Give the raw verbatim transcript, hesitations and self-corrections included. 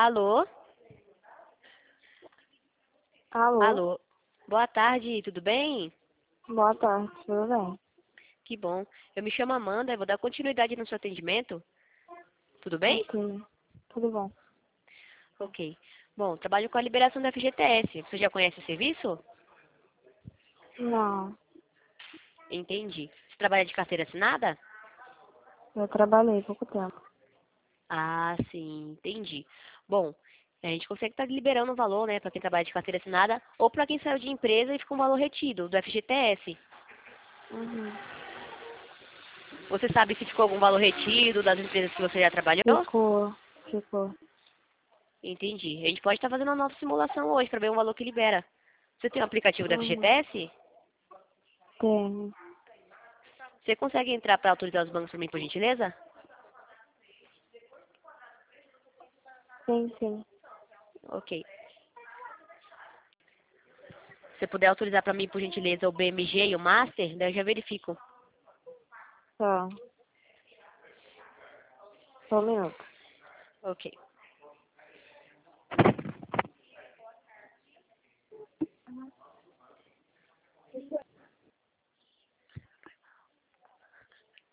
Alô? Alô, Alô? Boa tarde, tudo bem? boa tarde, tudo bem? Que bom. Eu me chamo Amanda, eu vou dar continuidade no seu atendimento. Tudo bem? Ok, tudo bom. Ok. Bom, trabalho com a liberação da F G T S. Você já conhece o serviço? Não, Entendi. Você trabalha de carteira assinada? eu trabalhei pouco tempo. Ah, sim, entendi. Bom, a gente consegue estar liberando o valor, né, para quem trabalha de carteira assinada ou para quem saiu de empresa e ficou um valor retido do F G T S. Uhum. Você sabe se ficou algum valor retido das empresas que você já trabalhou? Ficou, ficou. Entendi. A gente pode estar fazendo uma nova simulação hoje para ver o valor que libera. Você tem o aplicativo da Uhum. F G T S? Tem, Você consegue entrar para autorizar os bancos para mim, por gentileza? sim, sim. Ok. Se você puder autorizar para mim, por gentileza, o B M G e o Master, daí eu já verifico. Tá, só um minuto. Ok.